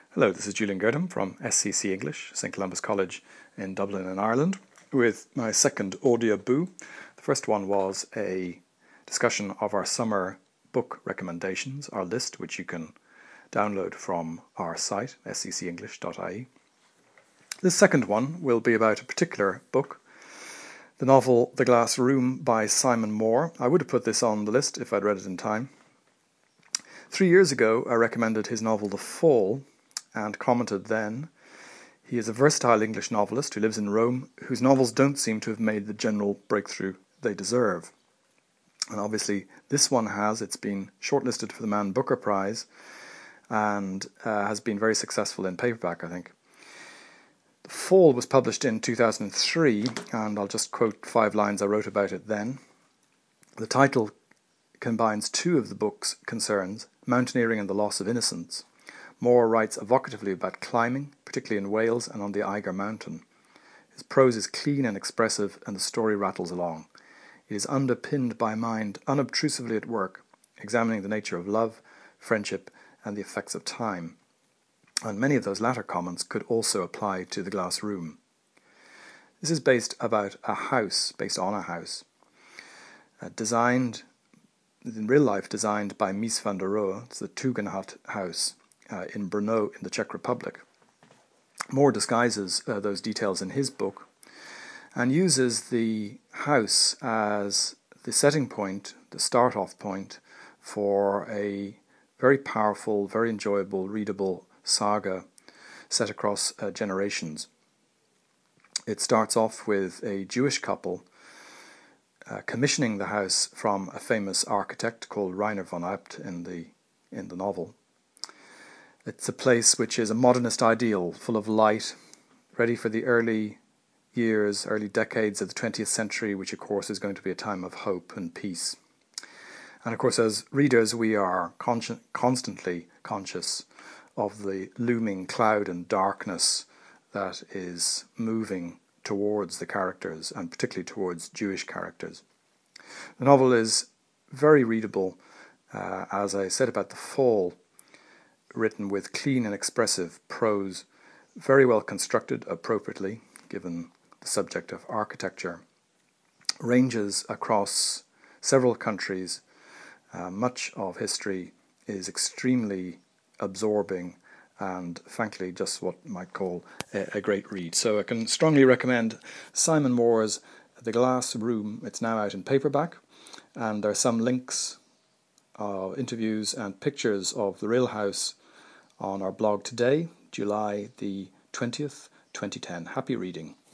Hello, this is Julian Girdham from SCC English, St Columba's College in Dublin in Ireland, with my second audio boo. The first one was a discussion of our summer book recommendations, our list, which you can download from our site, sccenglish.ie. This second one will be about a particular book, the novel The Glass Room by Simon Moore. I would have put this on the list if I'd read it in time. 3 years ago, I recommended his novel The Fall, and commented then, he is a versatile English novelist who lives in Rome, whose novels don't seem to have made the general breakthrough they deserve. And obviously this one has. It's been shortlisted for the Man Booker Prize and has been very successful in paperback, I think. The Fall was published in 2003, and I'll just quote 5 lines I wrote about it then. The title combines 2 of the book's concerns, mountaineering and the loss of innocence. Moore writes evocatively about climbing, particularly in Wales and on the Eiger Mountain. His prose is clean and expressive, and the story rattles along. It is underpinned by a mind unobtrusively at work, examining the nature of love, friendship, and the effects of time. And many of those latter comments could also apply to The Glass Room. This is based on a house, designed, in real life, designed by Mies van der Rohe. It's the Tugendhat house in Brno in the Czech Republic. Moore disguises those details in his book and uses the house as the setting point, the start-off point for a very powerful, very enjoyable, readable saga set across generations. It starts off with a Jewish couple commissioning the house from a famous architect called Rainer von Abt in the novel. It's a place which is a modernist ideal, full of light, ready for the early decades of the 20th century, which of course is going to be a time of hope and peace. And of course, as readers, we are constantly conscious of the looming cloud and darkness that is moving towards the characters, and particularly towards Jewish characters. The novel is very readable, as I said about The Fall, written with clean and expressive prose, very well constructed appropriately, given the subject of architecture, ranges across several countries, much of history, is extremely absorbing and frankly just what you might call a great read. So I can strongly recommend Simon Moore's The Glass Room. It's now out in paperback, and there are some links, interviews and pictures of the real house on our blog today, July the 20th, 2010. Happy reading.